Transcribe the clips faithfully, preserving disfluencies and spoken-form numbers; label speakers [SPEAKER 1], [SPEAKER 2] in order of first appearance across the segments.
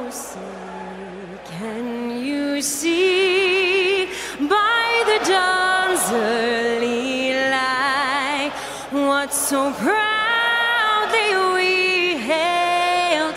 [SPEAKER 1] closer, can you see by the dawn's early light what so proudly we hailed?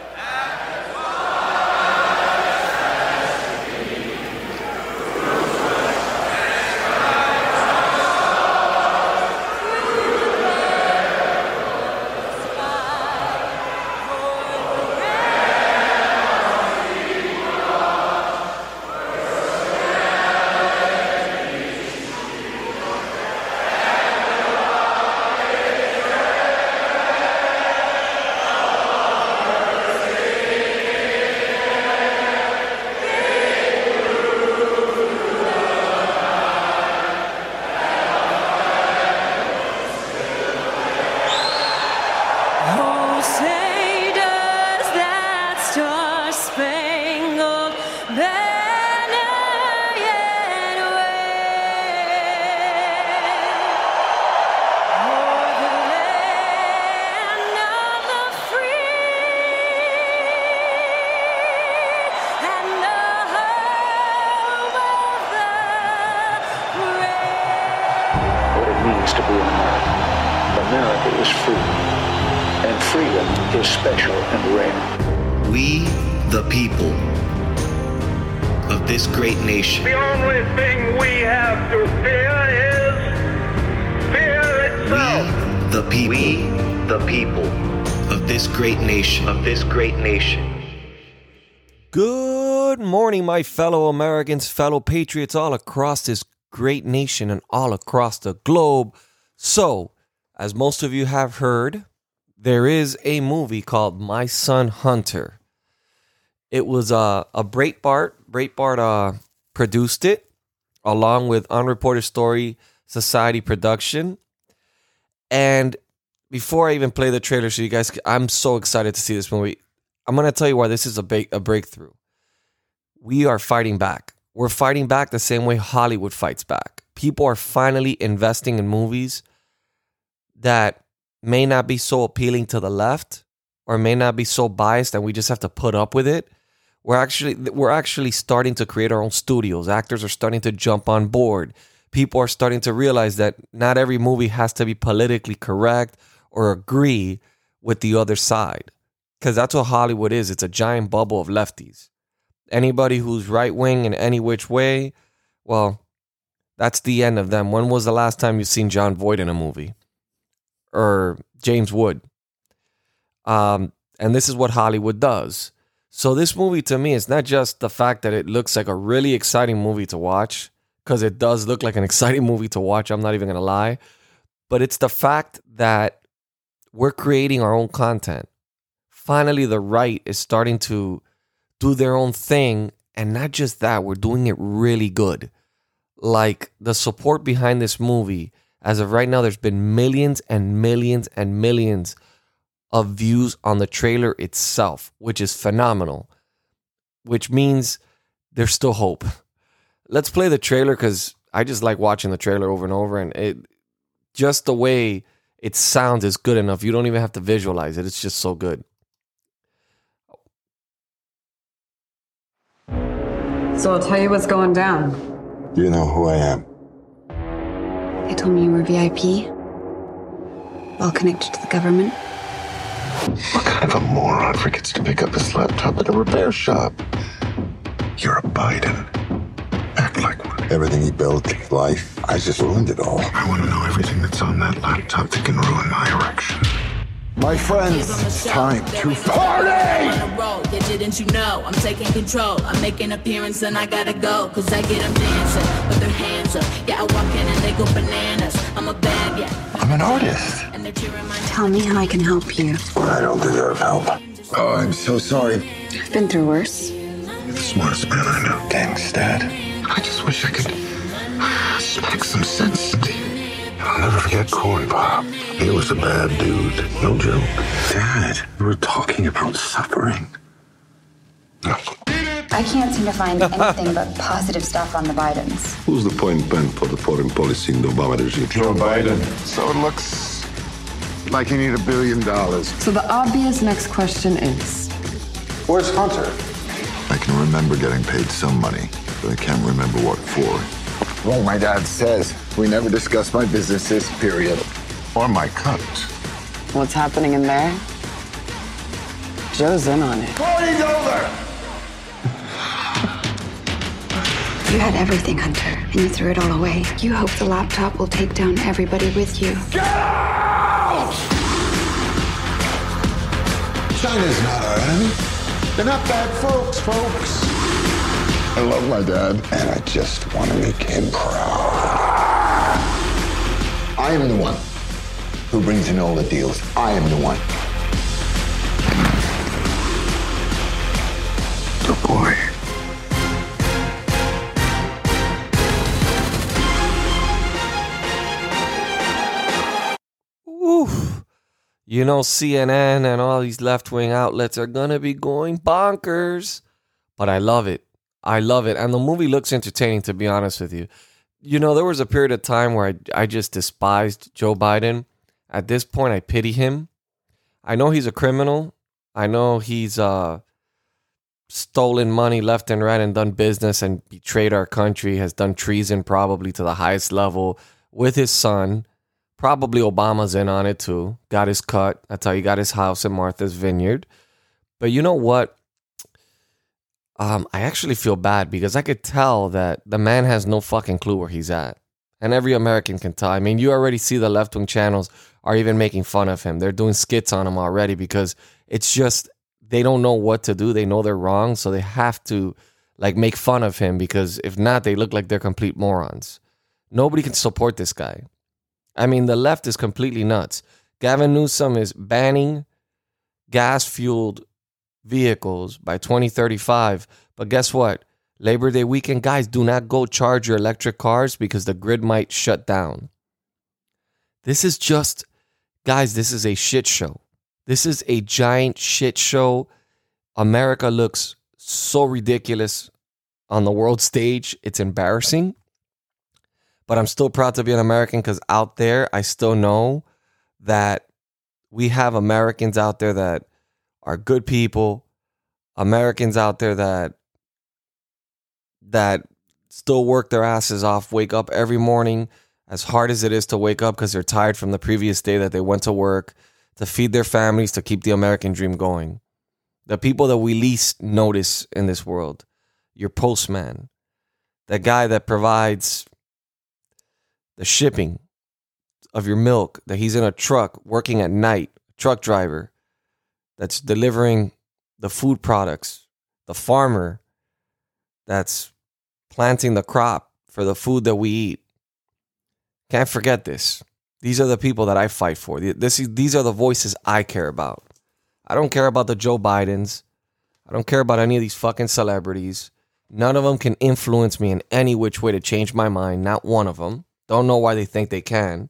[SPEAKER 2] To be an American. America is free, and freedom is special and rare.
[SPEAKER 3] We, the people of this great nation.
[SPEAKER 4] The only thing we have to fear is fear itself.
[SPEAKER 3] We, the people.
[SPEAKER 2] We, the people
[SPEAKER 3] of this great nation.
[SPEAKER 2] Of this great nation.
[SPEAKER 5] Good morning, my fellow Americans, fellow patriots all across this great nation and all across the globe. So, as most of you have heard, there is a movie called My Son Hunter. It was uh, a Breitbart. Breitbart uh, produced it along with Unreported Story Society production. And before I even play the trailer, so you guys, I'm so excited to see this movie. I'm going to tell you why this is a, ba- a breakthrough. We are fighting back. We're fighting back the same way Hollywood fights back. People are finally investing in movies that may not be so appealing to the left or may not be so biased that we just have to put up with it. We're actually we're actually starting to create our own studios. Actors are starting to jump on board. People are starting to realize that not every movie has to be politically correct or agree with the other side. Because that's what Hollywood is. It's a giant bubble of lefties. Anybody who's right-wing in any which way, well, that's the end of them. When was the last time you've seen Jon Voight in a movie? Or James Wood? Um, and this is what Hollywood does. So this movie, to me, is not just the fact that it looks like a really exciting movie to watch, because it does look like an exciting movie to watch, I'm not even going to lie. But it's the fact that we're creating our own content. Finally, the right is starting to do their own thing. And not just that, we're doing it really good. Like, the support behind this movie, as of right now, there's been millions and millions and millions of views on the trailer itself, which is phenomenal, which means there's still hope. Let's play the trailer, because I just like watching the trailer over and over, and it just the way it sounds is good enough. You don't even have to visualize it. It's just so good.
[SPEAKER 6] So I'll tell you what's going down.
[SPEAKER 7] You know who I am.
[SPEAKER 8] They told me you were V I P. Well connected to the government.
[SPEAKER 7] What kind of a moron forgets to pick up his laptop at a repair shop? You're a Biden. Act like one. Everything he built, his life, I just ruined it all. I want to know everything that's on that laptop that can ruin my erection. My friends, it's time to party!
[SPEAKER 9] Yeah, didn't you know? I'm taking control. I'm making appearance and I gotta go. Cause I get them dancing with their hands up. Yeah, I walk in and they go bananas. I'm a bad, yeah.
[SPEAKER 7] I'm an artist.
[SPEAKER 9] And they're cheering my
[SPEAKER 8] Tell me how I can help you.
[SPEAKER 7] I don't deserve help. Oh, I'm so sorry.
[SPEAKER 8] I've been through worse.
[SPEAKER 7] You're the smartest man I know. Thanks, Dad. I just wish I could speak some sense into you. I'll never forget Corn Pop. He was a bad dude. No joke. Dad, we were talking about suffering.
[SPEAKER 8] I can't seem to find anything but positive stuff on the Bidens.
[SPEAKER 10] Who's the point man for the foreign policy in the Obama regime?
[SPEAKER 7] Joe Biden. So it looks like you need a billion dollars.
[SPEAKER 6] So the obvious next question is,
[SPEAKER 7] Where's Hunter? I can remember getting paid some money, but I can't remember what for. Well, my dad says we never discuss my businesses, period. Or my cut.
[SPEAKER 6] What's happening in there? Joe's in on it.
[SPEAKER 7] Party's over!
[SPEAKER 8] You had everything, Hunter, and you threw it all away. You hope the laptop will take down everybody with you.
[SPEAKER 7] Get out! China's not our enemy. They're not bad folks, folks. I love my dad, and I just want to make him proud. I am the one who brings in all the deals. I am the one. Good boy.
[SPEAKER 5] Oof. You know, C N N and all these left-wing outlets are going to be going bonkers. But I love it. I love it. And the movie looks entertaining, to be honest with you. You know, there was a period of time where I, I just despised Joe Biden. At this point, I pity him. I know he's a criminal. I know he's uh, stolen money left and right and done business and betrayed our country, has done treason probably to the highest level with his son. Probably Obama's in on it too. Got his cut. That's how he got his house in Martha's Vineyard. But you know what? Um, I actually feel bad because I could tell that the man has no fucking clue where he's at. And every American can tell. I mean, you already see the left-wing channels are even making fun of him. They're doing skits on him already because it's just, they don't know what to do. They know they're wrong. So they have to like make fun of him because if not, they look like they're complete morons. Nobody can support this guy. I mean, the left is completely nuts. Gavin Newsom is banning gas-fueled vehicles by twenty thirty-five. But guess what? Labor Day weekend, guys, do not go charge your electric cars because the grid might shut down. This is just, guys, this is a shit show. This is a giant shit show. America looks so ridiculous on the world stage. It's embarrassing. But I'm still proud to be an American because out there, I still know that we have Americans out there that are good people. Americans out there that that still work their asses off, wake up every morning as hard as it is to wake up because they're tired from the previous day that they went to work, to feed their families, to keep the American dream going. The people that we least notice in this world. Your postman. The guy that provides the shipping of your milk, that he's in a truck working at night, truck driver that's delivering the food products, the farmer that's planting the crop for the food that we eat. Can't forget this. These are the people that I fight for. This, these are the voices I care about. I don't care about the Joe Bidens. I don't care about any of these fucking celebrities. None of them can influence me in any which way to change my mind. Not one of them. Don't know why they think they can.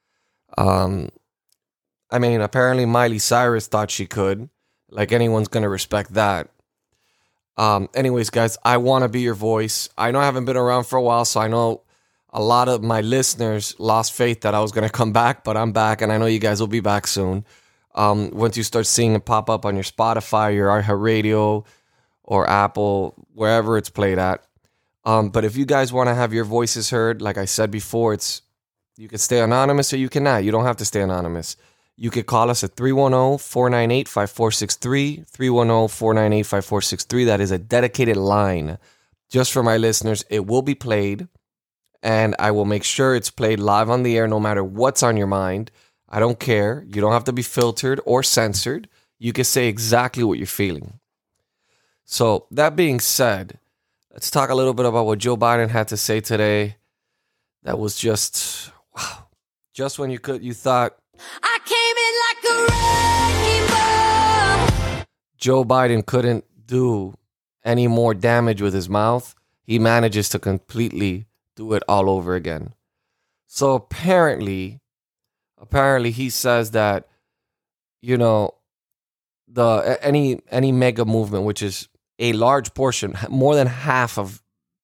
[SPEAKER 5] Um, I mean, apparently Miley Cyrus thought she could. Like anyone's going to respect that. Um, anyways, guys, I want to be your voice. I know I haven't been around for a while, so I know a lot of my listeners lost faith that I was going to come back, but I'm back, and I know you guys will be back soon. Um, once you start seeing it pop up on your Spotify, your iHeartRadio, or Apple, wherever it's played at. Um, but if you guys want to have your voices heard, like I said before, it's you can stay anonymous or you cannot. You don't have to stay anonymous. You could call us at three one zero, four nine eight, five four six three, three one zero, four nine eight, five four six three. That is a dedicated line just for my listeners. It will be played, and I will make sure it's played live on the air no matter what's on your mind. I don't care. You don't have to be filtered or censored. You can say exactly what you're feeling. So that being said, let's talk a little bit about what Joe Biden had to say today. That was just, wow. Just when you could, you thought,
[SPEAKER 1] I came in like a wrecking ball.
[SPEAKER 5] Joe Biden couldn't do any more damage with his mouth. He manages to completely do it all over again. So apparently, apparently he says that, you know, the any any mega movement, which is a large portion, more than half of,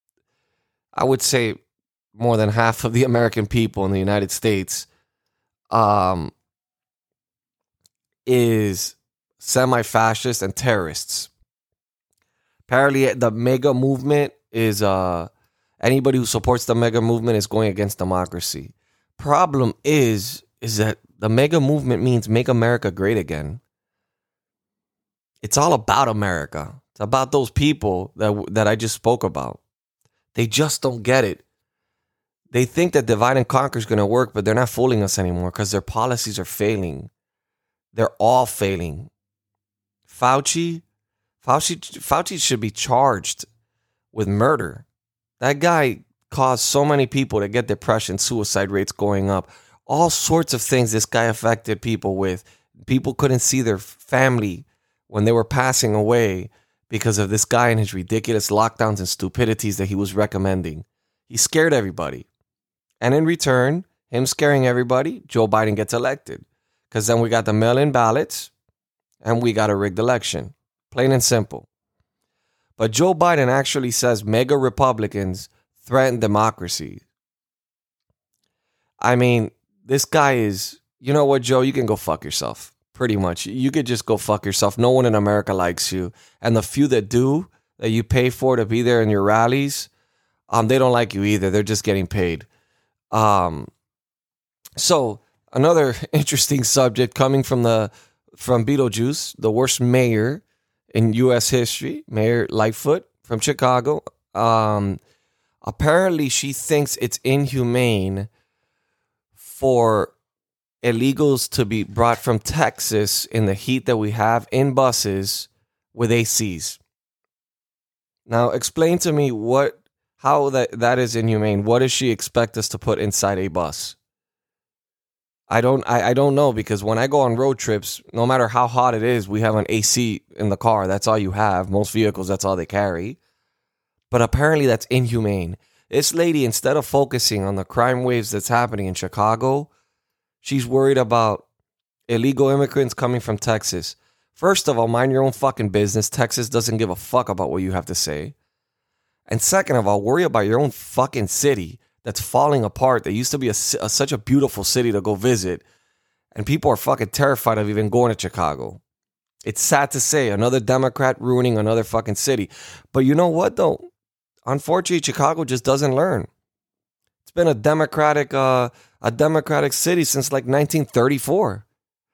[SPEAKER 5] I would say more than half of the American people in the United States, um, is semi-fascist and terrorists. Apparently, the MAGA movement is uh anybody who supports the MAGA movement is going against democracy. Problem is, is that the MAGA movement means make America great again. It's all about America. It's about those people that that I just spoke about. They just don't get it. They think that divide and conquer is going to work, but they're not fooling us anymore because their policies are failing. They're all failing. Fauci, Fauci, Fauci should be charged with murder. That guy caused so many people to get depression, suicide rates going up, all sorts of things this guy affected people with. People couldn't see their family when they were passing away because of this guy and his ridiculous lockdowns and stupidities that he was recommending. He scared everybody. And in return, him scaring everybody, Joe Biden gets elected. Because then we got the mail-in ballots and we got a rigged election. Plain and simple. But Joe Biden actually says mega Republicans threaten democracy. I mean, this guy is, you know what, Joe? You can go fuck yourself. Pretty much. You could just go fuck yourself. No one in America likes you. And the few that do, that you pay for to be there in your rallies, um, they don't like you either. They're just getting paid. Um, so another interesting subject coming from the from Beetlejuice, the worst mayor in U S history, Mayor Lightfoot from Chicago. Um, apparently, she thinks it's inhumane for illegals to be brought from Texas in the heat that we have in buses with A Cs. Now, explain to me what. How that, that is inhumane. What does she expect us to put inside a bus? I don't I, I don't know, because when I go on road trips, no matter how hot it is, we have an A C in the car. That's all you have. Most vehicles, that's all they carry. But apparently that's inhumane. This lady, instead of focusing on the crime waves that's happening in Chicago, she's worried about illegal immigrants coming from Texas. First of all, mind your own fucking business. Texas doesn't give a fuck about what you have to say. And second of all, worry about your own fucking city that's falling apart. That used to be a, a, such a beautiful city to go visit. And people are fucking terrified of even going to Chicago. It's sad to say, another Democrat ruining another fucking city. But you know what, though? Unfortunately, Chicago just doesn't learn. It's been a democratic, uh, a democratic city since like nineteen thirty-four.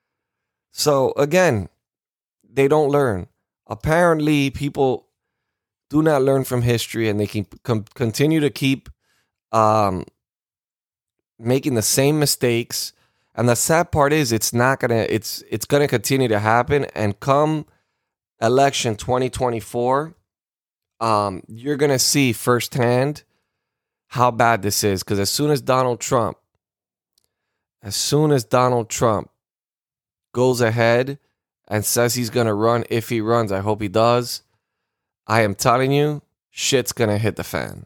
[SPEAKER 5] So again, they don't learn. Apparently, people do not learn from history, and they can com- continue to keep um, making the same mistakes. And the sad part is, it's not gonna. It's it's gonna continue to happen. And come election twenty twenty-four, um, you're gonna see firsthand how bad this is. Because as soon as Donald Trump, as soon as Donald Trump goes ahead and says he's gonna run, if he runs, I hope he does. I am telling you, shit's going to hit the fan.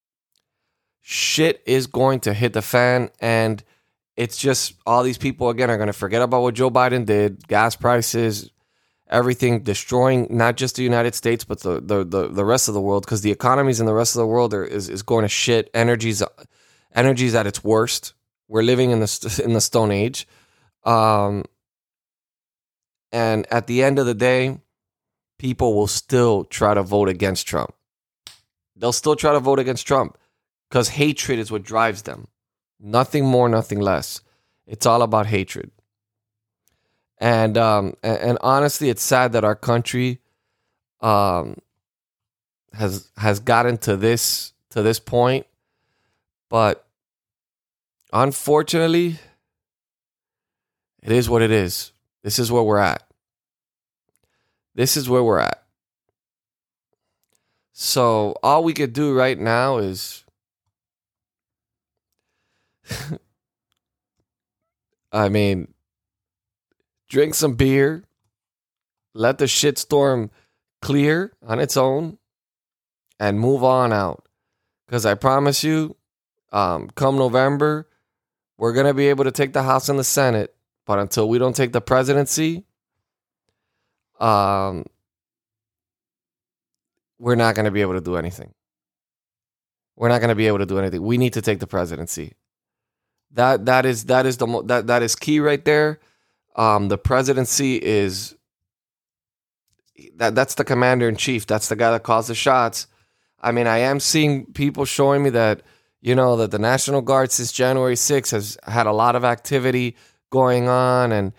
[SPEAKER 5] Shit is going to hit the fan, and it's just all these people, again, are going to forget about what Joe Biden did, gas prices, everything, destroying not just the United States, but the the the, the rest of the world, because the economies in the rest of the world are, is, is going to shit. Energy's, energy's at its worst. We're living in the, in the Stone Age. Um, and at the end of the day, people will still try to vote against Trump. They'll still try to vote against Trump because hatred is what drives them. Nothing more, nothing less. It's all about hatred. And um, and, and honestly, it's sad that our country um, has has gotten to this to this point. But unfortunately, it is what it is. This is where we're at. This is where we're at. So all we could do right now is I mean, drink some beer, let the shitstorm clear on its own, and move on out. Because I promise you, um, come November, we're going to be able to take the House and the Senate. But until we don't take the presidency, um, we're not going to be able to do anything. We're not going to be able to do anything. We need to take the presidency. That that is that is the mo- that that is key right there. Um, the presidency is that that's the commander in chief. That's the guy that calls the shots. I mean, I am seeing people showing me that, you know, that the National Guard since January sixth has had a lot of activity going on and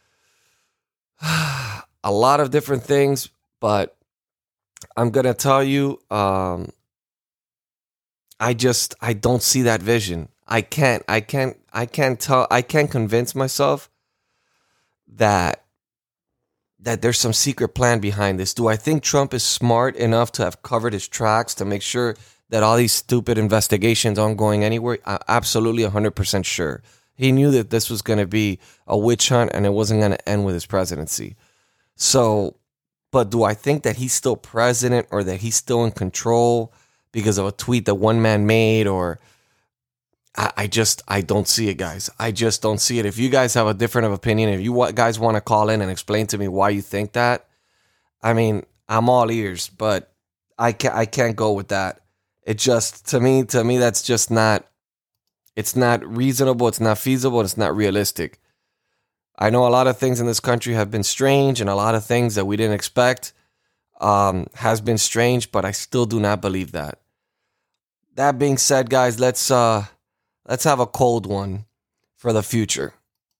[SPEAKER 5] a lot of different things. But I'm going to tell you, um, I just, I don't see that vision. I can't, I can't, I can't tell, I can't convince myself that, that there's some secret plan behind this. Do I think Trump is smart enough to have covered his tracks to make sure that all these stupid investigations aren't going anywhere? I'm absolutely one hundred percent sure. He knew that this was going to be a witch hunt and it wasn't going to end with his presidency. So, but do I think that he's still president or that he's still in control because of a tweet that one man made? Or I, I just, I don't see it, guys. I just don't see it. If you guys have a different of opinion, if you guys want to call in and explain to me why you think that, I mean, I'm all ears, but I can't, I can't go with that. It just, to me, to me, that's just not, it's not reasonable, it's not feasible, it's not realistic. I know a lot of things in this country have been strange and a lot of things that we didn't expect um, has been strange, but I still do not believe that. That being said, guys, let's uh, let's have a cold one for the future.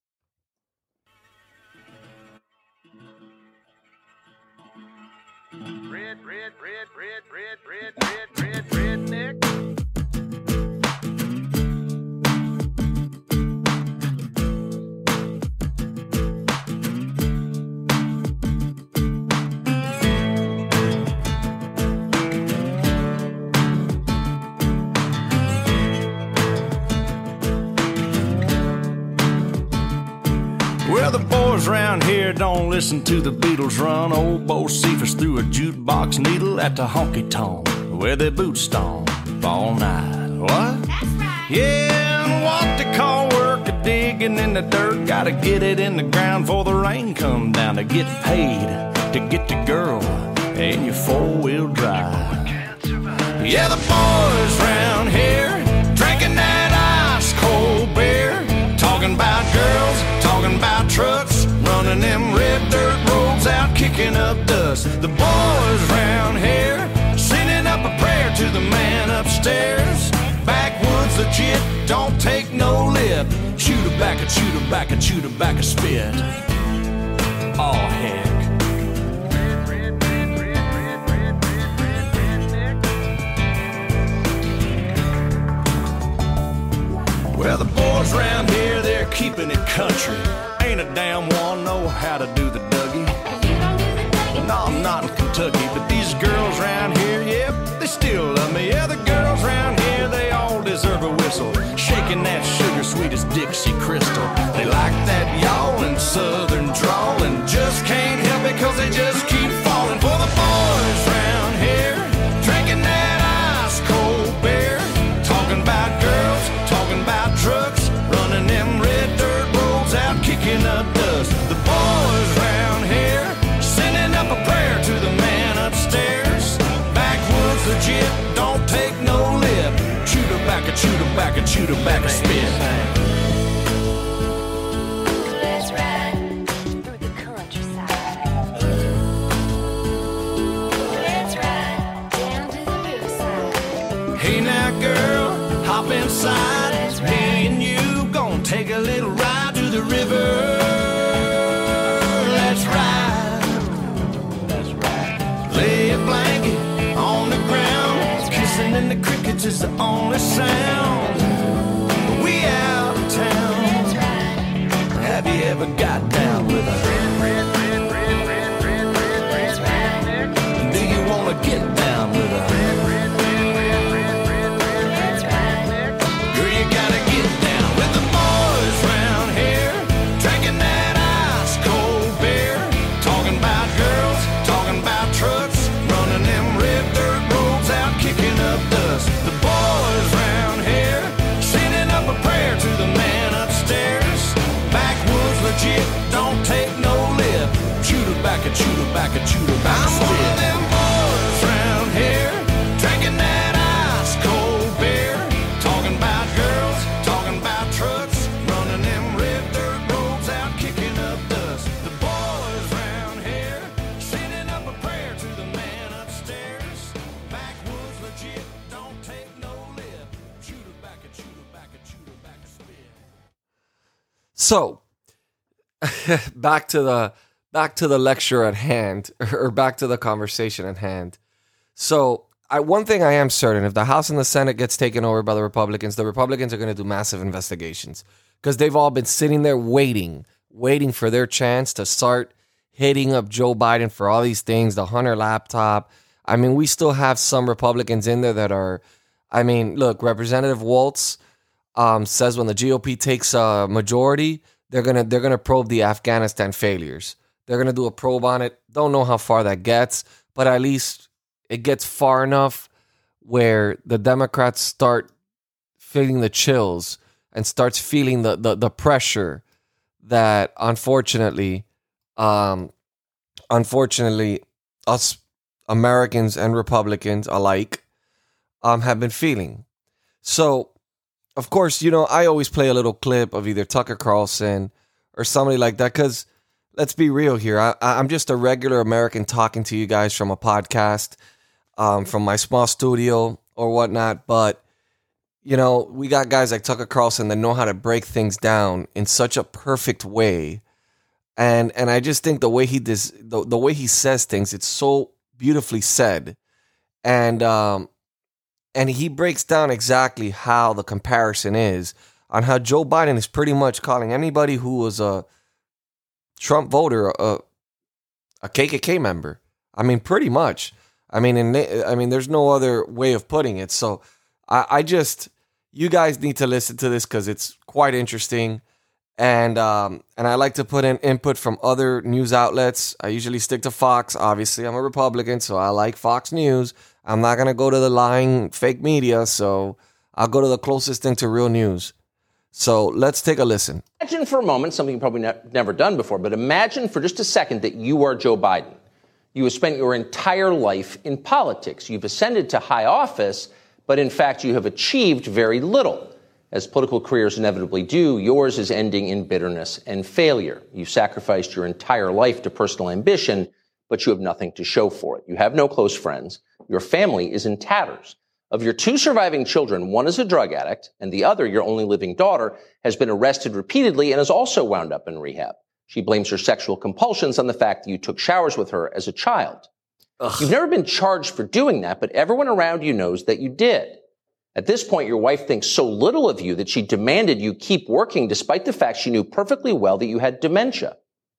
[SPEAKER 4] Red, red, red, red, red, red, red, red, redneck.
[SPEAKER 11] Well, the boys around here don't listen to the Beatles run. Old Bo Cephas threw a jukebox needle at the honky-tonk where they boot stomp all night. What? That's right. Yeah, and what they call work a digging in the dirt. Gotta get it in the ground before the rain come down to get paid, to get the girl in your four-wheel drive. Yeah, the boys around here drinking that ice-cold beer, talking about girls, talking about trucks, running them red dirt roads out, kicking up dust. The boys round here sending up a prayer to the man upstairs. Backwoods legit, don't take no lip. Chew tobacco, chew tobacco, chew tobacco, spit. Oh heck. Well, the boys around here, they're keeping it country. Ain't a damn one know how to do the Dougie. No, I'm not in Kentucky, but these girls around here, yep, they still love me. Yeah, the girls around here, they all deserve a whistle. Shaking that sugar sweet as Dixie Crystal. They like that y'all and southern drawl and just can't help it cause they just keep falling for the boys around here. Drinking that ice cold beer, talking about girls, talking about trucks, running them red dirt roads out, kicking up dust. The boys round here sending up a prayer to the man upstairs. Backwoods legit, don't take no lip. Chew tobacco, chew tobacco, chew tobacco, spit.
[SPEAKER 12] Let's ride through the countryside. Let's ride down to the riverside.
[SPEAKER 11] Hey now girl, hop inside. Me and you gon' take a little ride to the river. Let's ride. Let's ride. Lay a blanket on the ground. Kissing in the crickets is the only sound. We out of town. Have you ever got down with a red, red, red, red, red, red, red, red, red? Do you wanna get down with a red, red, red, red, red, red, red, red? Girl, you gotta get down with the boys round here, drinking that ice cold beer, talking about girls, talking about trucks, running them red dirt roads out, kicking up dust. The boys round here sending up a prayer to the man upstairs. Backwoods legit, don't take no lip. Chew tobacco, chew tobacco, chew tobacco, spit. I'm one of them boys round here, drinking that ice cold beer, talking about girls, talking about trucks, running them red dirt roads out, kicking up dust. The boys round here sending up a
[SPEAKER 5] So back to the back to the lecture at hand, or back to the conversation at hand. So I, one thing I am certain, if the House and the Senate gets taken over by the Republicans, the Republicans are going to do massive investigations because they've all been sitting there waiting, waiting for their chance to start hitting up Joe Biden for all these things, the Hunter laptop. I mean, we still have some Republicans in there that are, I mean, look, Representative Waltz um, says when the G O P takes a majority, they're gonna they're gonna probe the Afghanistan failures. They're gonna do a probe on it. Don't know how far that gets, but at least it gets far enough where the Democrats start feeling the chills and starts feeling the the, the pressure that unfortunately, um, unfortunately, us Americans and Republicans alike um, have been feeling. So, of course, you know, I always play a little clip of either Tucker Carlson or somebody like that because, let's be real here, I, I'm just a regular American talking to you guys from a podcast, um, from my small studio or whatnot. But, you know, we got guys like Tucker Carlson that know how to break things down in such a perfect way. And and I just think the way he does, the, the way he says things, it's so beautifully said. And um, and he breaks down exactly how the comparison is on how Joe Biden is pretty much calling anybody who was a Trump voter a, a K K K member. I mean, pretty much. I mean, in, I mean, there's no other way of putting it. So I, I just, you guys need to listen to this because it's quite interesting. And um, and I like to put in input from other news outlets. I usually stick to Fox. Obviously, I'm a Republican, so I like Fox News. I'm not going to go to the lying fake media, so I'll go to the closest thing to real news. So let's take a listen.
[SPEAKER 13] Imagine for a moment, something you've probably ne- never done before, but imagine for just a second that you are Joe Biden. You have spent your entire life in politics. You've ascended to high office, but in fact, you have achieved very little. As political careers inevitably do, yours is ending in bitterness and failure. You've sacrificed your entire life to personal ambition, but you have nothing to show for it. You have no close friends. Your family is in tatters. Of your two surviving children, one is a drug addict, and the other, your only living daughter, has been arrested repeatedly and has also wound up in rehab. She blames her sexual compulsions on the fact that you took showers with her as a child. Ugh. You've never been charged for doing that, but everyone around you knows that you did. At this point, your wife thinks so little of you that she demanded you keep working despite the fact she knew perfectly well that you had dementia.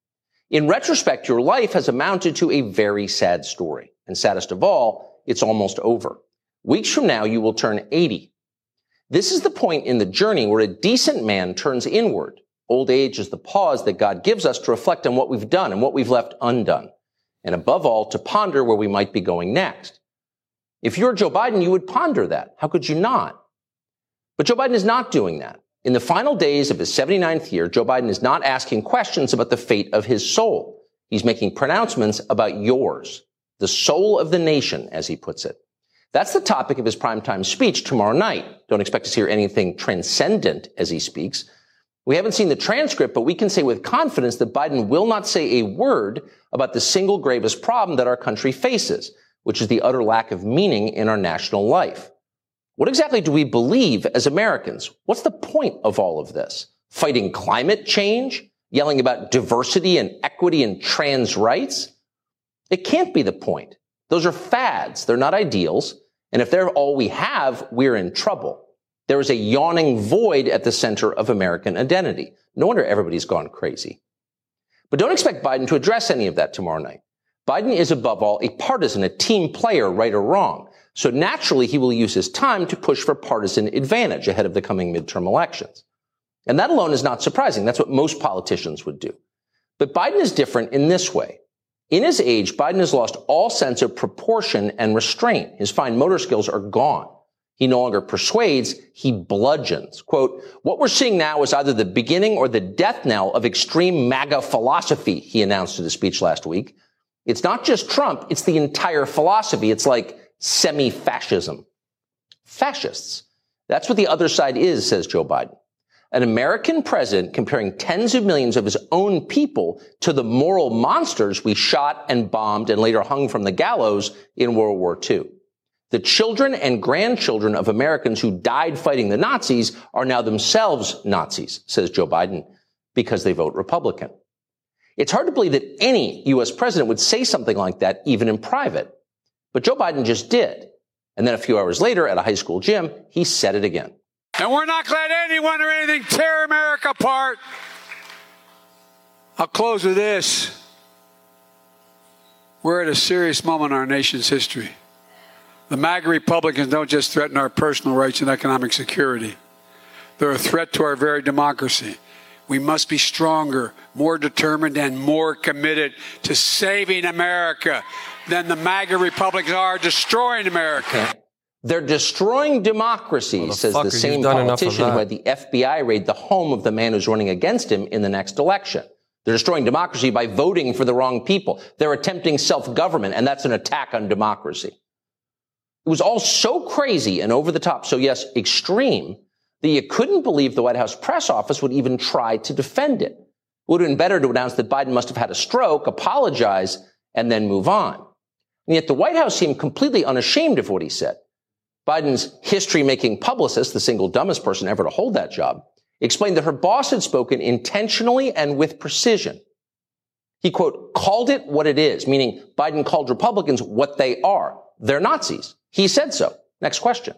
[SPEAKER 13] In retrospect, your life has amounted to a very sad story. And saddest of all, it's almost over. Weeks from now, you will turn eighty. This is the point in the journey where a decent man turns inward. Old age is the pause that God gives us to reflect on what we've done and what we've left undone. And above all, to ponder where we might be going next. If you're Joe Biden, you would ponder that. How could you not? But Joe Biden is not doing that. In the final days of his seventy-ninth year, Joe Biden is not asking questions about the fate of his soul. He's making pronouncements about yours, the soul of the nation, as he puts it. That's the topic of his primetime speech tomorrow night. Don't expect to hear anything transcendent as he speaks. We haven't seen the transcript, but we can say with confidence that Biden will not say a word about the single gravest problem that our country faces, which is the utter lack of meaning in our national life. What exactly do we believe as Americans? What's the point of all of this? Fighting climate change? Yelling about diversity and equity and trans rights? It can't be the point. Those are fads. They're not ideals. And if they're all we have, we're in trouble. There is a yawning void at the center of American identity. No wonder everybody's gone crazy. But don't expect Biden to address any of that tomorrow night. Biden is above all a partisan, a team player, right or wrong. So naturally, he will use his time to push for partisan advantage ahead of the coming midterm elections. And that alone is not surprising. That's what most politicians would do. But Biden is different in this way. In his age, Biden has lost all sense of proportion and restraint. His fine motor skills are gone. He no longer persuades, he bludgeons. Quote, what we're seeing now is either the beginning or the death knell of extreme MAGA philosophy, he announced in his speech last week. It's not just Trump, it's the entire philosophy. It's like semi-fascism. Fascists. That's what the other side is, says Joe Biden. An American president comparing tens of millions of his own people to the moral monsters we shot and bombed and later hung from the gallows in World War Two. The children and grandchildren of Americans who died fighting the Nazis are now themselves Nazis, says Joe Biden. because they vote Republican. It's hard to believe that any U S president would say something like that, even in private. But Joe Biden just did. And then a few hours later at a high school gym, he said it again.
[SPEAKER 14] And we're not going to let anyone or anything tear America apart. I'll close with this. We're at a serious moment in our nation's history. The MAGA Republicans don't just threaten our personal rights and economic security. They're a threat to our very democracy. We must be stronger, more determined, and more committed to saving America than the MAGA Republicans are destroying America.
[SPEAKER 13] They're destroying democracy, says the same politician who had the F B I raid the home of the man who's running against him in the next election. They're destroying democracy by voting for the wrong people. They're attempting self-government, and that's an attack on democracy. It was all so crazy and over the top, so yes, extreme, that you couldn't believe the White House press office would even try to defend it. It would have been better to announce that Biden must have had a stroke, apologize, and then move on. And yet the White House seemed completely unashamed of what he said. Biden's history-making publicist, the single dumbest person ever to hold that job, explained that her boss had spoken intentionally and with precision. He, quote, called it what it is, meaning Biden called Republicans what they are. They're Nazis. He said so. Next question.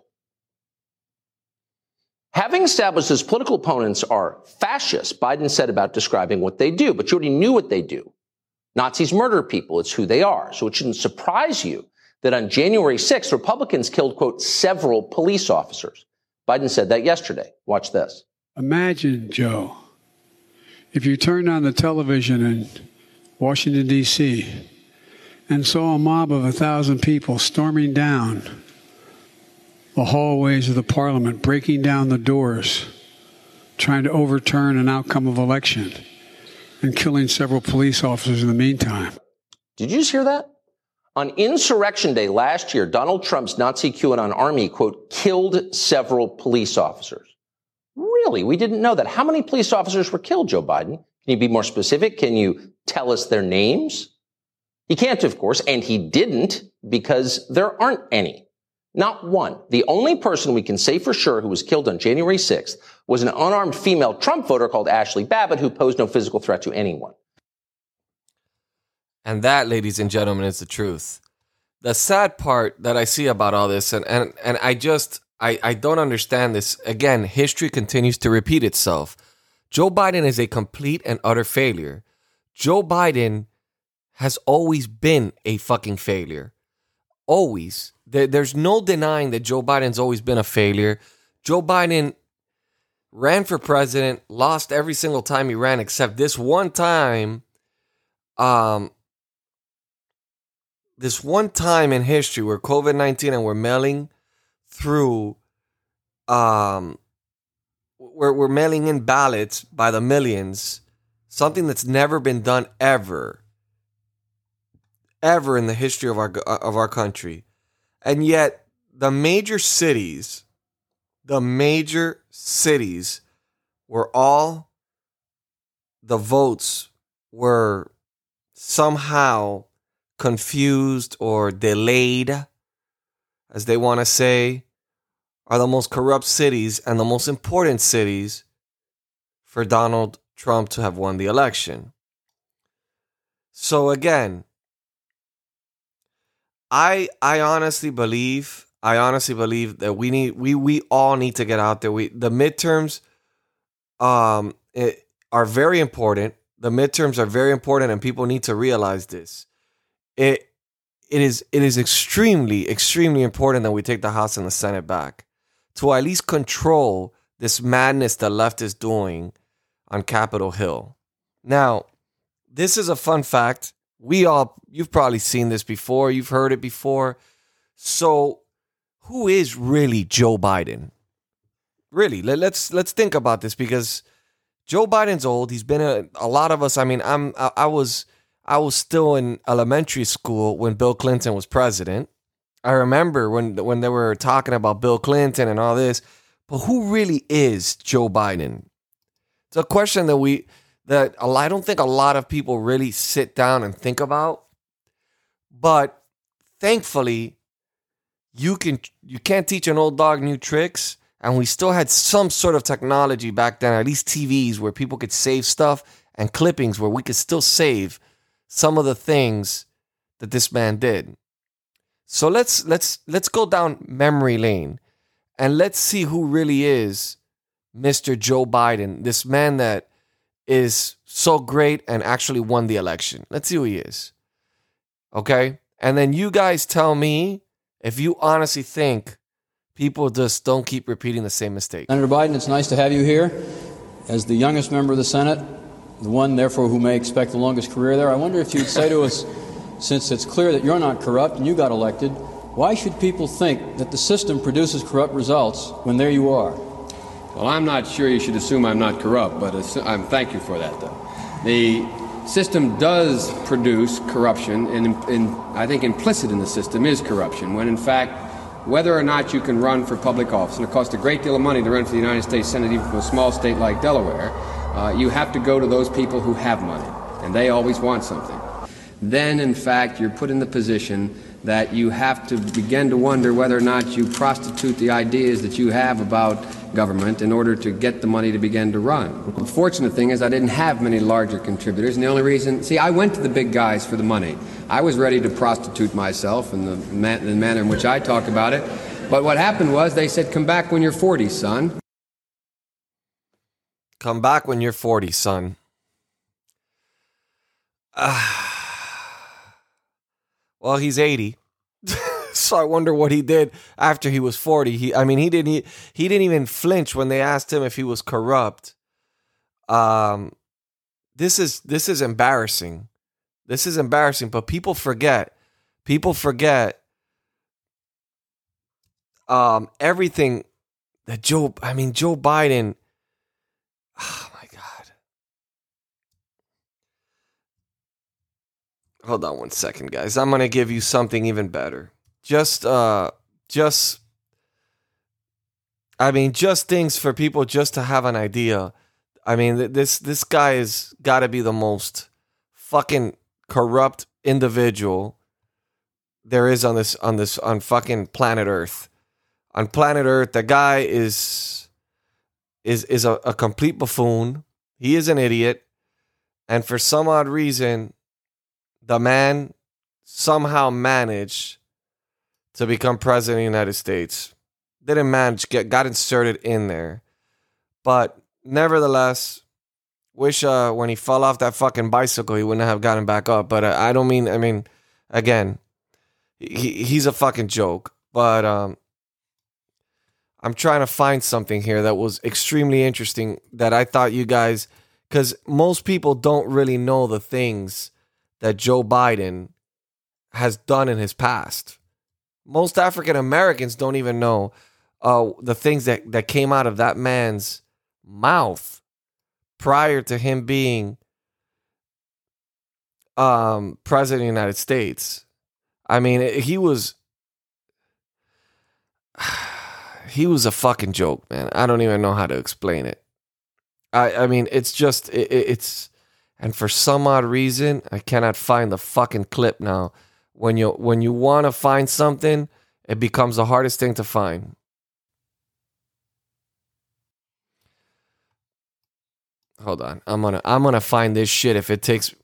[SPEAKER 13] Having established his political opponents are fascists, Biden said about describing what they do, but you already knew what they do. Nazis murder people. It's who they are. So it shouldn't surprise you that on January sixth, Republicans killed, quote, several police officers. Biden said that yesterday. Watch this.
[SPEAKER 14] Imagine, Joe, if you turned on the television in Washington, D C and saw a mob of a thousand people storming down the hallways of the parliament, breaking down the doors, trying to overturn an outcome of election, and killing several police officers in the meantime.
[SPEAKER 13] Did you just hear that? On Insurrection Day last year, Donald Trump's Nazi QAnon army, quote, killed several police officers. Really? We didn't know that. How many police officers were killed, Joe Biden? Can you be more specific? Can you tell us their names? He can't, of course, and he didn't because there aren't any. Not one. The only person we can say for sure who was killed on January sixth was an unarmed female Trump voter called Ashley Babbitt who posed no physical threat to anyone.
[SPEAKER 5] And that, ladies and gentlemen, is the truth. The sad part that I see about all this, and, and, and I just, I, I don't understand this. Again, history continues to repeat itself. Joe Biden is a complete and utter failure. Joe Biden has always been a fucking failure. Always. There, there's no denying that Joe Biden's always been a failure. Joe Biden ran for president, lost every single time he ran, except this one time, um, this one time in history where COVID nineteen and we're mailing through, um, we're, we're mailing in ballots by the millions, something that's never been done ever. ever in the history of our of our country. And yet the major cities, the major cities where all the votes were somehow confused or delayed, as they want to say, are the most corrupt cities and the most important cities for Donald Trump to have won the election. So again, I I honestly believe I honestly believe that we need we we all need to get out there. We the midterms um it, are very important. The midterms are very important, and people need to realize this. It it is it is extremely extremely important that we take the House and the Senate back to at least control this madness the left is doing on Capitol Hill. Now, this is a fun fact. We all, you've probably seen this before. You've heard it before. So who is really Joe Biden? Really, let, let's let's think about this, because Joe Biden's old. He's been a, a lot of us. I mean, I'm I, I was I was still in elementary school when Bill Clinton was president. I remember when when they were talking about Bill Clinton and all this. But who really is Joe Biden? It's a question that we. that I don't think a lot of people really sit down and think about. But thankfully, you can you can't teach an old dog new tricks. and we still had some sort of technology back then, at least T Vs where people could save stuff and clippings where we could still save some of the things that this man did. So let's let's let's go down memory lane and let's see who really is Mister Joe Biden, this man that is so great and actually won the election. Let's see who he is. Okay? And then you guys tell me if you honestly think people just don't keep repeating the same mistake.
[SPEAKER 15] Senator Biden, it's nice to have you here. As the youngest member of the Senate, the one, therefore, who may expect the longest career there, I wonder if you'd say to us, since it's clear that you're not corrupt and you got elected, why should people think that the system produces corrupt results when there you are?
[SPEAKER 16] Well, I'm not sure you should assume I'm not corrupt, but I'm thank you for that, though. The system does produce corruption, and in, in, I think implicit in the system is corruption, when in fact, whether or not you can run for public office, and it costs a great deal of money to run for the United States Senate, even from a small state like Delaware, uh, you have to go to those people who have money, and they always want something. Then, in fact, you're put in the position that you have to begin to wonder whether or not you prostitute the ideas that you have about government in order to get the money to begin to run. The fortunate thing is I didn't have many larger contributors, and the only reason, see, I went to the big guys for the money. I was ready to prostitute myself in the, man, the manner in which I talk about it, but what happened was they said, come back when you're forty, son.
[SPEAKER 5] Come back when you're forty, son. Ah. Well, he's eighty, so I wonder what he did after he was forty. He, I mean, he didn't. He, he didn't even flinch when they asked him if he was corrupt. Um, this is this is embarrassing. This is embarrassing. But people forget. People forget. Um, everything that Joe. I mean, Joe Biden. Oh my God. Hold on one second, guys. I'm gonna give you something even better. Just, uh, just, I mean, just things for people just to have an idea. I mean, this this guy has got to be the most fucking corrupt individual there is on this on this on fucking planet Earth. On planet Earth, the guy is is is a, a complete buffoon. He is an idiot, and for some odd reason, the man somehow managed to become president of the United States. Didn't manage, get got inserted in there. But nevertheless, wish uh, when he fell off that fucking bicycle, he wouldn't have gotten back up. But uh, I don't mean, I mean, again, he he's a fucking joke. But um, I'm trying to find something here that was extremely interesting that I thought you guys, because most people don't really know the things that Joe Biden has done in his past. Most African Americans don't even know uh, the things that, that came out of that man's mouth prior to him being um, president of the United States. I mean, he was he was a fucking joke, man. I don't even know how to explain it. I, I mean, it's just it, it's. And for some odd reason, I cannot find the fucking clip now. When you when you want to find something, it becomes the hardest thing to find. Hold on, I'm gonna I'm gonna find this shit if it takes.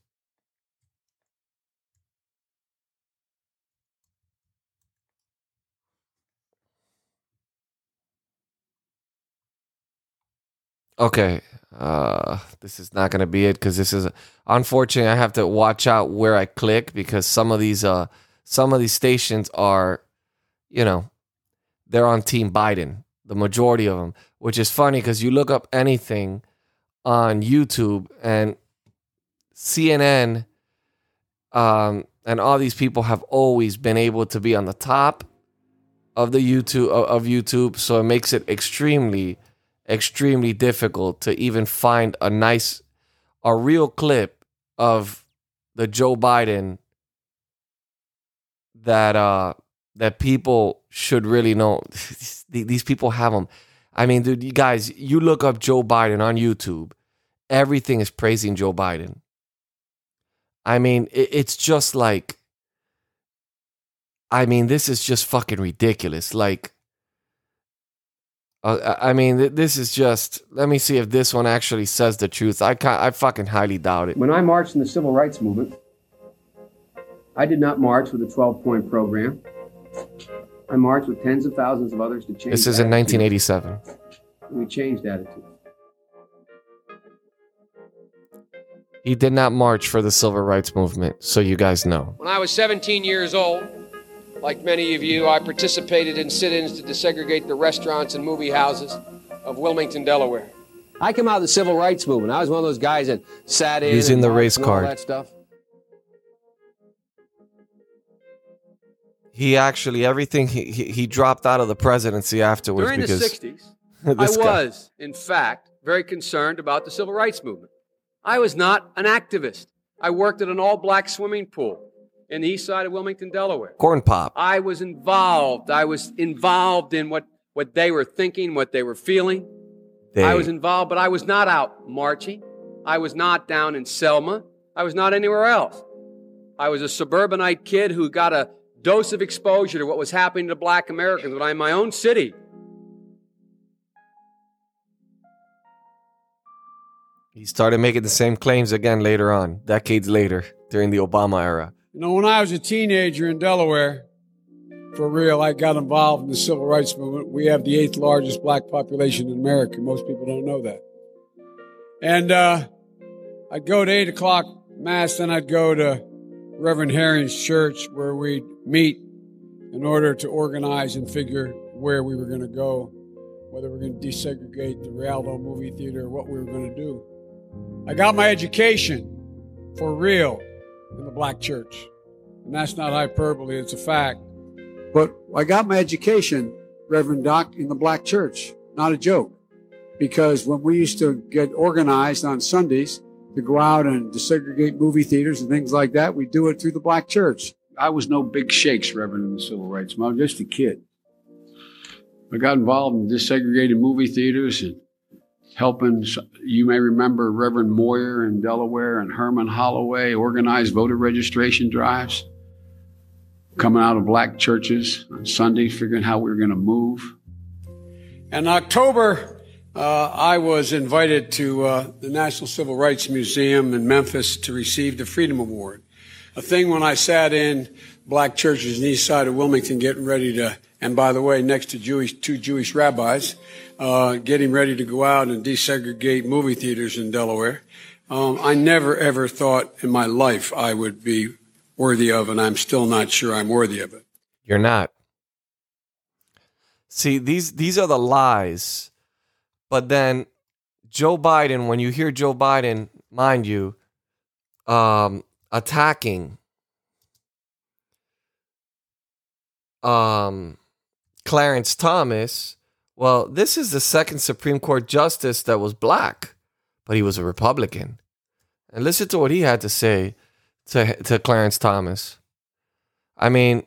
[SPEAKER 5] Okay. Uh, this is not going to be it because this is unfortunately I have to watch out where I click because some of these uh some of these stations are, you know, they're on Team Biden, the majority of them, which is funny because you look up anything on YouTube and C N N um and all these people have always been able to be on the top of the YouTube of YouTube, so it makes it extremely extremely difficult to even find a nice, a real clip of the Joe Biden that uh, that people should really know. These people have them. I mean, dude, you guys, you look up Joe Biden on YouTube, everything is praising Joe Biden. I mean, it, it's just like, I mean, this is just fucking ridiculous. Like, Uh, I mean, th- this is just. Let me see if this one actually says the truth. I can't, I fucking highly doubt it.
[SPEAKER 17] When I marched in the civil rights movement, I did not march with a twelve-point program. I marched with tens of thousands of others to change.
[SPEAKER 5] This is in nineteen eighty-seven.
[SPEAKER 17] We changed attitude.
[SPEAKER 5] He did not march for the civil rights movement, so you guys know.
[SPEAKER 18] When I was seventeen years old, like many of you, I participated in sit-ins to desegregate the restaurants and movie houses of Wilmington, Delaware. I came out of the civil rights movement. I was one of those guys that sat in.
[SPEAKER 5] Using the
[SPEAKER 18] and
[SPEAKER 5] race
[SPEAKER 18] all
[SPEAKER 5] card.
[SPEAKER 18] that stuff.
[SPEAKER 5] He actually, everything, he, he, he dropped out of the presidency afterwards.
[SPEAKER 18] During
[SPEAKER 5] because
[SPEAKER 18] the sixties, I
[SPEAKER 5] this guy-
[SPEAKER 18] was, in fact, very concerned about the civil rights movement. I was not an activist. I worked at an all-black swimming pool in the east side of Wilmington, Delaware.
[SPEAKER 5] Corn pop.
[SPEAKER 18] I was involved. I was involved in what, what they were thinking, what they were feeling.
[SPEAKER 5] They-
[SPEAKER 18] I was involved, but I was not out marching. I was not down in Selma. I was not anywhere else. I was a suburbanite kid who got a dose of exposure to what was happening to black Americans when I'm in my own city.
[SPEAKER 5] He started making the same claims again later on, decades later, during the Obama era.
[SPEAKER 14] You know, when I was a teenager in Delaware, for real, I got involved in the civil rights movement. We have the eighth largest black population in America. Most people don't know that. And uh, I'd go to eight o'clock Mass, then I'd go to Reverend Herring's church where we'd meet in order to organize and figure where we were going to go, whether we were going to desegregate the Rialto movie theater or what we were going to do. I got my education for real in the black church. And that's not hyperbole, it's a fact. But I got my education, Reverend Doc, in the black church. Not a joke. Because when we used to get organized on Sundays to go out and desegregate movie theaters and things like that, we do it through the black church. I was no big shakes, Reverend, in the civil rights movement. I was just a kid. I got involved in desegregated movie theaters and helping, you may remember Reverend Moyer in Delaware and Herman Holloway organized voter registration drives, coming out of black churches on Sunday, figuring how we were going to move. In October, uh, I was invited to uh, the National Civil Rights Museum in Memphis to receive the Freedom Award. A thing when I sat in black churches in the east side of Wilmington getting ready to, and by the way, next to Jewish, two Jewish rabbis, uh, getting ready to go out and desegregate movie theaters in Delaware. Um, I never ever thought in my life I would be worthy of, and I'm still not sure I'm worthy of it.
[SPEAKER 5] You're not. See, these these are the lies. But then Joe Biden, when you hear Joe Biden, mind you, um, attacking um, Clarence Thomas, well, this is the second Supreme Court justice that was black, but he was a Republican. And listen to what he had to say to to Clarence Thomas. I mean,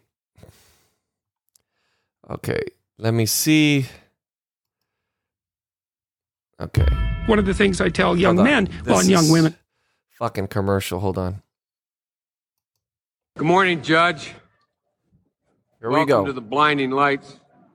[SPEAKER 5] okay, let me see. Okay.
[SPEAKER 19] One of the things I tell young
[SPEAKER 5] Hold on.
[SPEAKER 19] men,
[SPEAKER 5] This
[SPEAKER 19] well, and young
[SPEAKER 5] is
[SPEAKER 19] women.
[SPEAKER 5] Fucking commercial. Hold on.
[SPEAKER 18] Good morning, Judge.
[SPEAKER 5] Here we
[SPEAKER 18] Welcome
[SPEAKER 5] go.
[SPEAKER 18] to the blinding lights.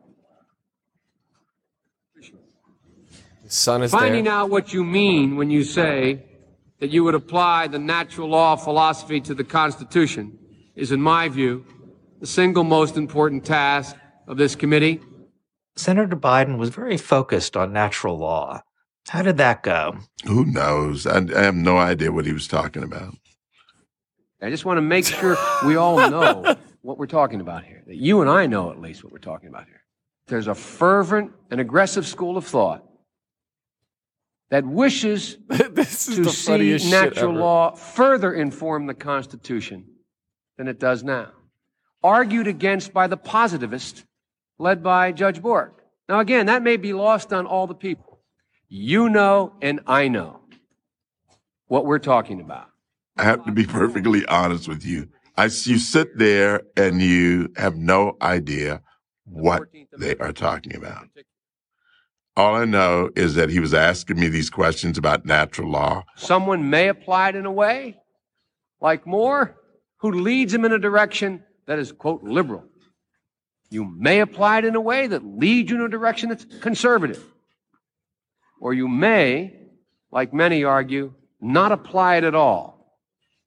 [SPEAKER 5] The sun is
[SPEAKER 18] Finding
[SPEAKER 5] there.
[SPEAKER 18] out what you mean when you say that you would apply the natural law philosophy to the Constitution is, in my view, the single most important task of this committee.
[SPEAKER 20] Senator Biden was very focused on natural law. How did that go?
[SPEAKER 10] Who knows? I, I have no idea what he was talking about.
[SPEAKER 18] I just want to make sure we all know what we're talking about here, that you and I know at least what we're talking about here. There's a fervent and aggressive school of thought that wishes
[SPEAKER 5] this is
[SPEAKER 18] to
[SPEAKER 5] the
[SPEAKER 18] see
[SPEAKER 5] funniest shit
[SPEAKER 18] natural
[SPEAKER 5] ever.
[SPEAKER 18] law further inform the Constitution than it does now. Argued against by the positivist led by Judge Bork. Now, again, that may be lost on all the people. You know and I know what we're talking about.
[SPEAKER 10] I have to be perfectly honest with you. I, you sit there and you have no idea what they are talking about. All I know is that he was asking me these questions about natural law.
[SPEAKER 18] Someone may apply it in a way, like Moore, who leads him in a direction that is, quote, liberal. You may apply it in a way that leads you in a direction that's conservative. Or you may, like many argue, not apply it at all.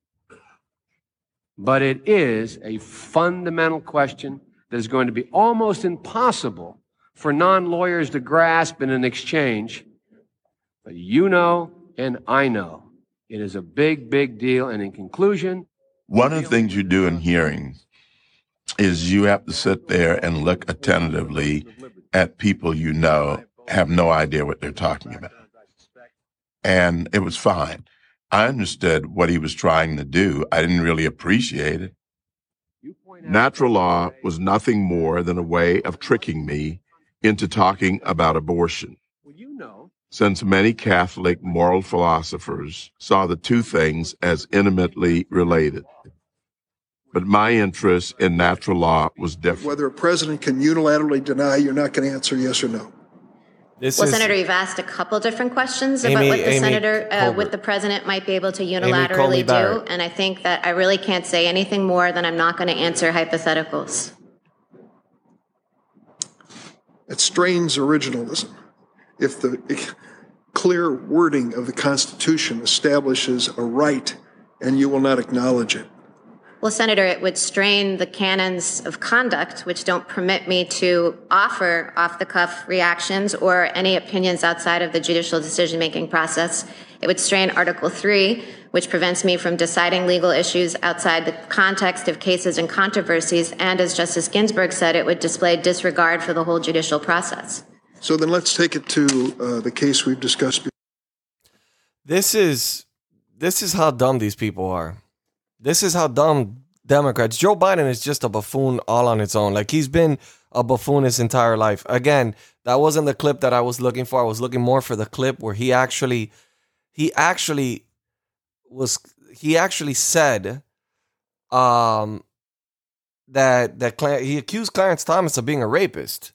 [SPEAKER 18] But it is a fundamental question that is going to be almost impossible for non-lawyers to grasp in an exchange. But you know and I know it is a big, big deal. And in conclusion,
[SPEAKER 10] one of the things you do in hearings is you have to sit there and look attentively at people you know have no idea what they're talking about. And it was fine. I understood what he was trying to do. I didn't really appreciate it. Natural law was nothing more than a way of tricking me into talking about abortion. Since many Catholic moral philosophers saw the two things as intimately related. But my interest in natural law was different.
[SPEAKER 21] Whether a president can unilaterally deny, you're not going to answer yes or no.
[SPEAKER 5] This
[SPEAKER 22] well,
[SPEAKER 5] is,
[SPEAKER 22] Senator, you've asked a couple different questions
[SPEAKER 5] Amy,
[SPEAKER 22] about what the
[SPEAKER 5] Amy
[SPEAKER 22] senator, uh,
[SPEAKER 5] Colbert.
[SPEAKER 22] what the president might be able to
[SPEAKER 5] Amy
[SPEAKER 22] unilaterally do,
[SPEAKER 5] Barrett.
[SPEAKER 22] and I think that I really can't say anything more than I'm not going to answer hypotheticals.
[SPEAKER 21] It strains originalism. If the clear wording of the Constitution establishes a right and you will not acknowledge it.
[SPEAKER 22] Well, Senator, it would strain the canons of conduct, which don't permit me to offer off-the-cuff reactions or any opinions outside of the judicial decision-making process. It would strain Article three, which prevents me from deciding legal issues outside the context of cases and controversies. And as Justice Ginsburg said, it would display disregard for the whole judicial process.
[SPEAKER 21] So then let's take it to uh, the case we've discussed before.
[SPEAKER 5] This is this is how dumb these people are. This is how dumb Democrats. Joe Biden is just a buffoon all on its own. Like, he's been a buffoon his entire life. Again, that wasn't the clip that I was looking for. I was looking more for the clip where he actually, he actually was, he actually said, um, that that Clar- he accused Clarence Thomas of being a rapist.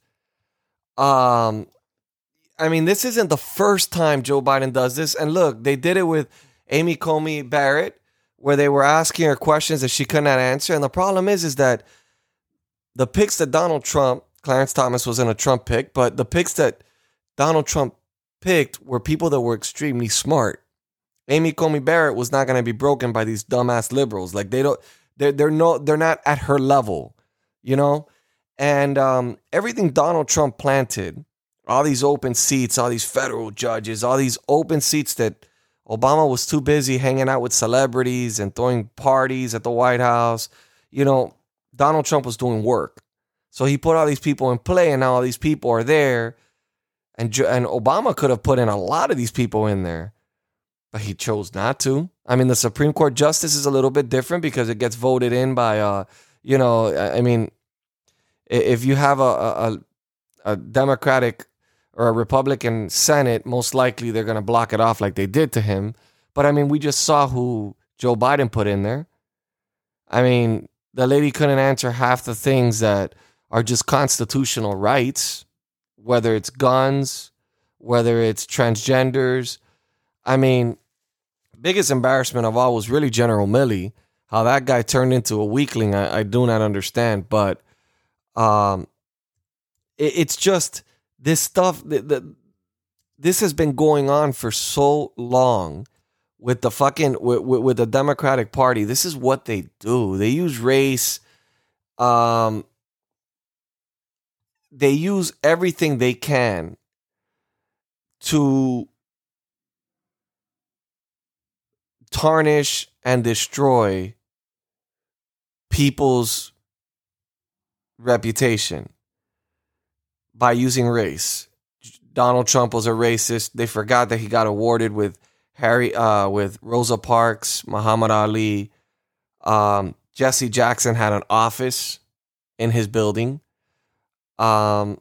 [SPEAKER 5] Um, I mean, this isn't the first time Joe Biden does this. And look, they did it with Amy Coney Barrett, where they were asking her questions that she could not answer. And the problem is, is that the picks that Donald Trump, Clarence Thomas wasn't a Trump pick, but the picks that Donald Trump picked were people that were extremely smart. Amy Coney Barrett was not going to be broken by these dumbass liberals. Like, they don't, they're, they're no, they're not at her level, you know? And um, everything Donald Trump planted, all these open seats, all these federal judges, all these open seats that Obama was too busy hanging out with celebrities and throwing parties at the White House. You know, Donald Trump was doing work. So he put all these people in play, and now all these people are there. And, and Obama could have put in a lot of these people in there, but he chose not to. I mean, the Supreme Court justice is a little bit different because it gets voted in by, uh, you know, I mean, if you have a, a, a Democratic or a Republican Senate, most likely they're going to block it off like they did to him. But I mean, we just saw who Joe Biden put in there. I mean, the lady couldn't answer half the things that are just constitutional rights, whether it's guns, whether it's transgenders. I mean, biggest embarrassment of all was really General Milley. How that guy turned into a weakling, I, I do not understand. But um, it, it's just... This stuff, the, the, this has been going on for so long with the fucking, with, with, with the Democratic Party. This is what they do. They use race. Um, they use everything they can to tarnish and destroy people's reputation by using race. Donald Trump was a racist. They forgot that he got awarded with Harry, uh, with Rosa Parks, Muhammad Ali. Um, Jesse Jackson had an office in his building. Um,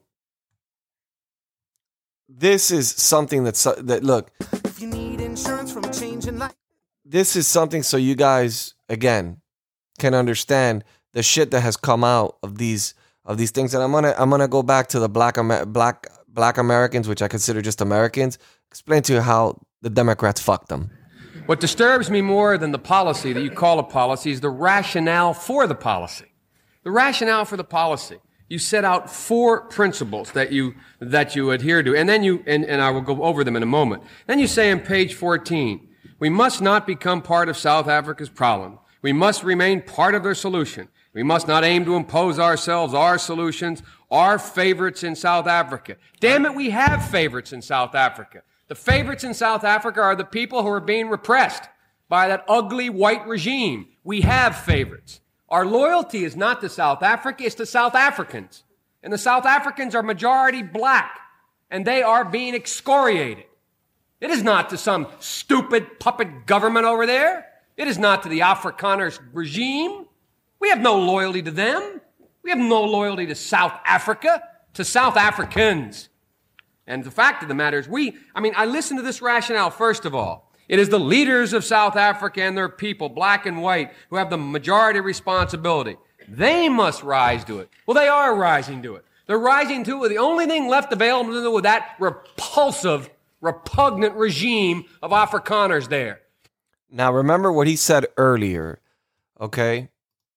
[SPEAKER 5] this is something that's, that, look,
[SPEAKER 11] If you need insurance from changing life.
[SPEAKER 5] this is something so you guys, again, can understand the shit that has come out of these of these things. And I'm gonna I'm gonna go back to the black Amer- black black Americans, which I consider just Americans. Explain to you how the Democrats fucked them.
[SPEAKER 18] What disturbs me more than the policy that you call a policy is the rationale for the policy. The rationale for the policy you set out four principles that you that you adhere to, and then you and, and I will go over them in a moment. Then you say on page fourteen, we must not become part of South Africa's problem. We must remain part of their solution. We must not aim to impose ourselves, our solutions, our favorites in South Africa. Damn it, we have favorites in South Africa. The favorites in South Africa are the people who are being repressed by that ugly white regime. We have favorites. Our loyalty is not to South Africa, it's to South Africans. And the South Africans are majority black, and they are being excoriated. It is not to some stupid puppet government over there. It is not to the Afrikaners regime. We have no loyalty to them. We have no loyalty to South Africa, to South Africans. And the fact of the matter is we, I mean, I listen to this rationale, first of all. It is the leaders of South Africa and their people, black and white, who have the majority responsibility. They must rise to it. Well, they are rising to it. They're rising to it. The only thing left available to them with that repulsive, repugnant regime of Afrikaners there.
[SPEAKER 5] Now, remember what he said earlier, okay?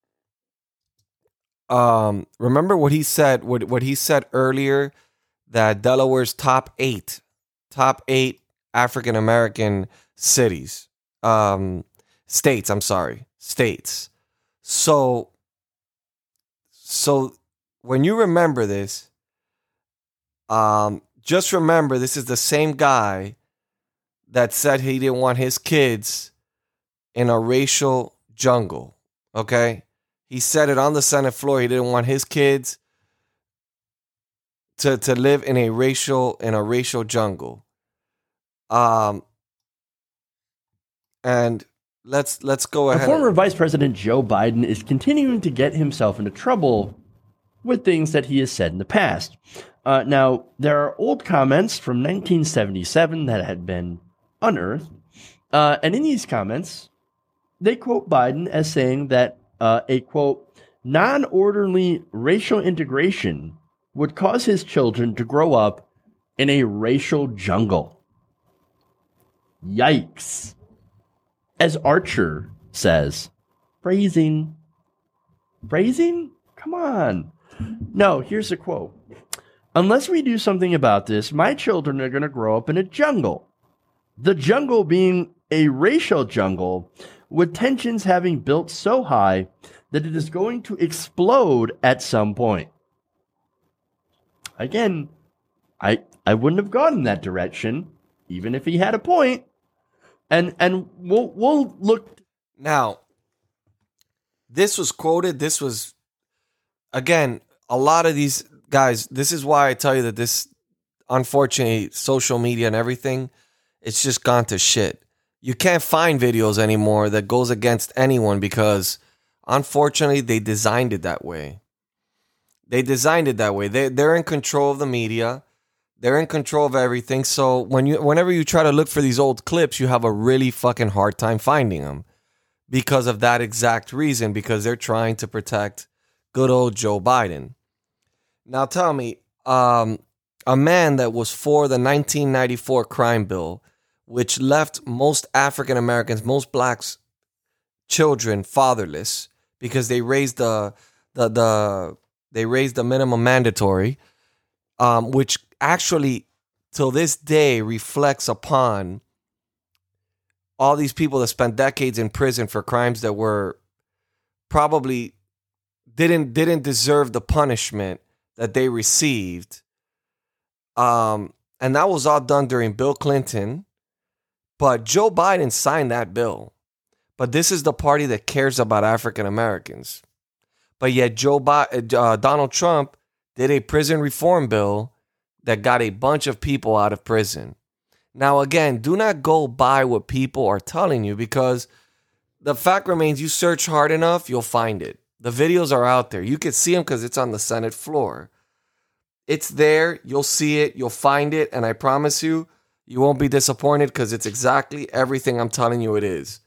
[SPEAKER 5] Um, remember what he said, what, what he said earlier, that Delaware's top eight, top eight African-American cities, um, states, I'm sorry, states. So, so when you remember this, um, just remember this is the same guy that said he didn't want his kids in a racial jungle, okay? He said it on the Senate floor. He didn't want his kids to, to live in a racial in a racial jungle. Um, and let's let's go ahead.
[SPEAKER 2] Former Vice President Joe Biden is continuing to get himself into trouble with things that he has said in the past. Uh, now, there are old comments from nineteen seventy-seven that had been unearthed, uh, and in these comments, they quote Biden as saying that uh, a quote non-orderly racial integration would cause his children to grow up in a racial jungle. Yikes. As Archer says, phrasing. Phrasing? Come on. No, here's a quote. Unless we do something about this, my children are going to grow up in a jungle. The jungle being a racial jungle with tensions having built so high that it is going to explode at some point. Again, I I wouldn't have gone in that direction, even if he had a point. And and we'll we'll look
[SPEAKER 5] now. This was quoted. This was again a lot of these guys. This is why I tell you that this, unfortunately, social media and everything, it's just gone to shit. You can't find videos anymore that goes against anyone because, unfortunately, they designed it that way. They designed it that way. They they're in control of the media. They're in control of everything. So when you whenever you try to look for these old clips, you have a really fucking hard time finding them because of that exact reason, because they're trying to protect good old Joe Biden. Now tell me, um, a man that was for the nineteen ninety-four crime bill, which left most African Americans, most blacks, children fatherless because they raised the the the they raised the minimum mandatory, um, which actually till this day reflects upon all these people that spent decades in prison for crimes that were probably didn't didn't deserve the punishment that they received. Um, and that was all done during Bill Clinton. But Joe Biden signed that bill. But this is the party that cares about African Americans. But yet Joe Bi- uh, Donald Trump did a prison reform bill that got a bunch of people out of prison. Now, again, do not go by what people are telling you, because the fact remains, you search hard enough, you'll find it. The videos are out there. You can see them because it's on the Senate floor. It's there. You'll see it. You'll find it. And I promise you, you won't be disappointed because it's exactly everything I'm telling you it is.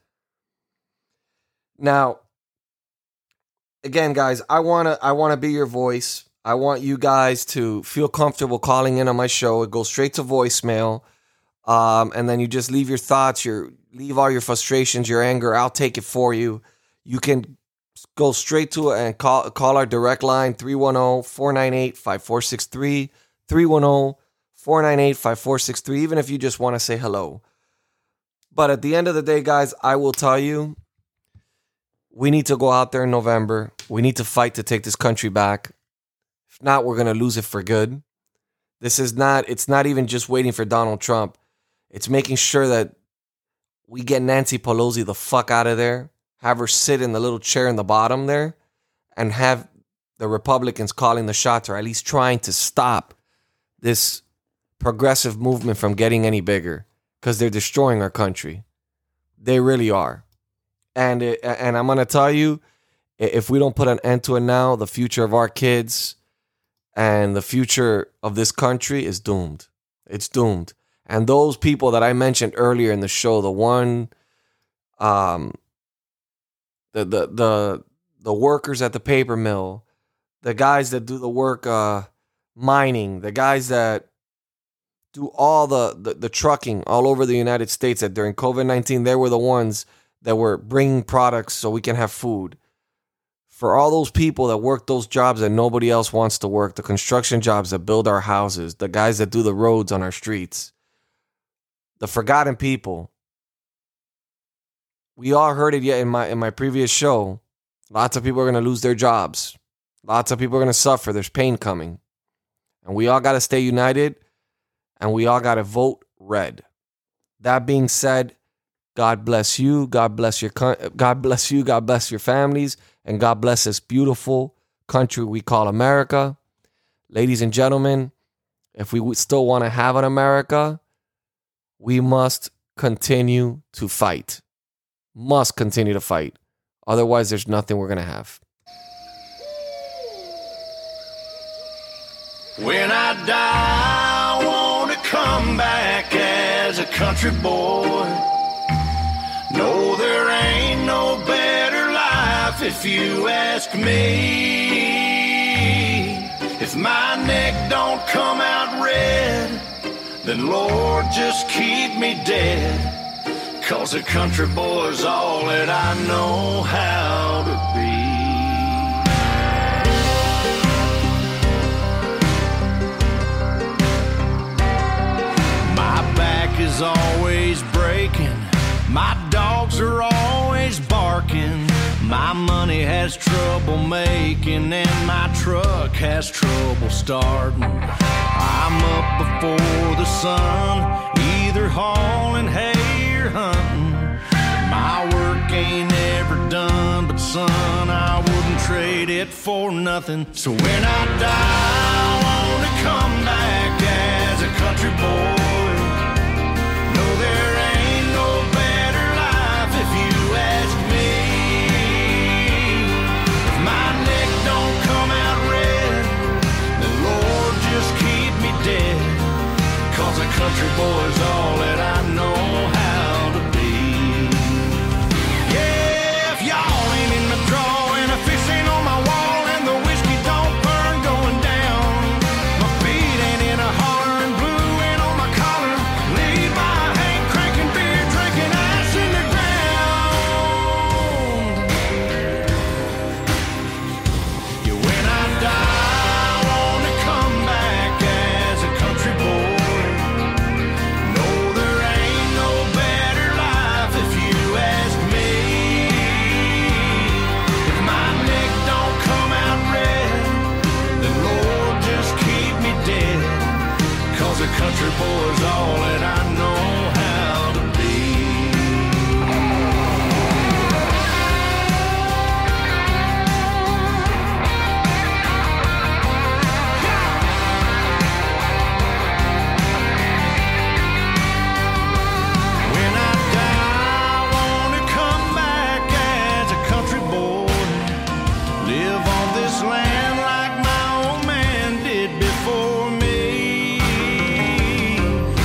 [SPEAKER 5] Now, again, guys, I want to I want to be your voice. I want you guys to feel comfortable calling in on my show. It goes straight to voicemail. Um, and then you just leave your thoughts, your leave all your frustrations, your anger. I'll take it for you. You can go straight to it and call call our direct line, three one zero, four nine eight, five four six three, three one zero, four nine eight, five four six three, even if you just want to say hello. But at the end of the day, guys, I will tell you, we need to go out there in November. We need to fight to take this country back. If not, we're going to lose it for good. This is not, it's not even just waiting for Donald Trump. It's making sure that we get Nancy Pelosi the fuck out of there, have her sit in the little chair in the bottom there, and have the Republicans calling the shots, or at least trying to stop this progressive movement from getting any bigger, because they're destroying our country. They really are. And it, and I'm going to tell you, if we don't put an end to it now, the future of our kids and the future of this country is doomed. It's doomed. And those people that I mentioned earlier in the show, the one, um, the the the the workers at the paper mill, the guys that do the work uh, mining, the guys that do all the, the, the trucking all over the United States, that during COVID nineteen, they were the ones that were bringing products so we can have food. For all those people that work those jobs that nobody else wants to work, the construction jobs that build our houses, the guys that do the roads on our streets, the forgotten people. We all heard it yet in my in my previous show. Lots of people are going to lose their jobs. Lots of people are going to suffer. There's pain coming. And we all got to stay united, and we all got to vote red. That being said, God bless you. God bless your God bless you. God bless your families, and God bless this beautiful country we call America. Ladies and gentlemen, if we still want to have an America, we must continue to fight. Must continue to fight. Otherwise, there's nothing we're going to have.
[SPEAKER 11] When I die, I want to come back as a country boy. No, there ain't no better life if you ask me. If my neck don't come out red, then Lord, just keep me dead. 'Cause a country boy's all that I know how to be. My back is always breaking. My dogs are always barking. My money has trouble making, and my truck has trouble starting. I'm up before the sun, either hauling hay or hunting. My work ain't ever done, but son, I wouldn't trade it for nothing. So when I die, I want to come back as a country boy. No, there ain't no better life if you ask me. If my neck don't come out red, then Lord, just keep me dead. 'Cause a country boy's all that I know how to be. Yeah, if y'all ain't in the draw and a fish ain't on my wall and the whiskey don't burn going down, my feet ain't in a holler and blue ain't on my collar, lead by Hank cranking beer, drinking ash in the ground. Yeah, when I die, I want to come back as a country boy. No, there ain't no better life if you ask me. If my neck don't come out red, then Lord, just keep me dead. 'Cause a country boy's all that I know how to be. When I die, I want to come back as a country boy. Live on this land like my old man did before me.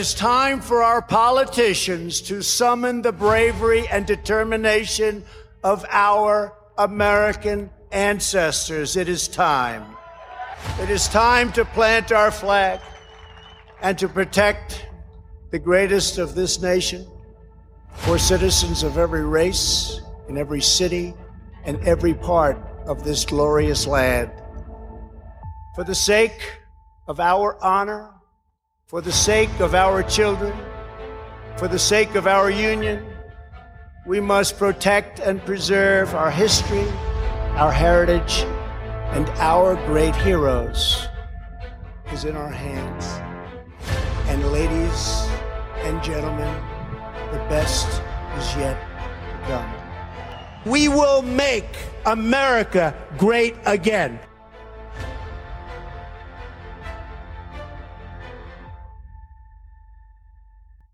[SPEAKER 3] is time for our politicians to summon the bravery and determination of our American ancestors. It is time. It is time to plant our flag and to protect the greatest of this nation for citizens of every race, in every city, and every part of this glorious land. For the sake of our honor, for the sake of our children, for the sake of our union, we must protect and preserve our history, our heritage, and our great heroes is in our hands. And ladies and gentlemen, the best is yet to come. We will make America great again.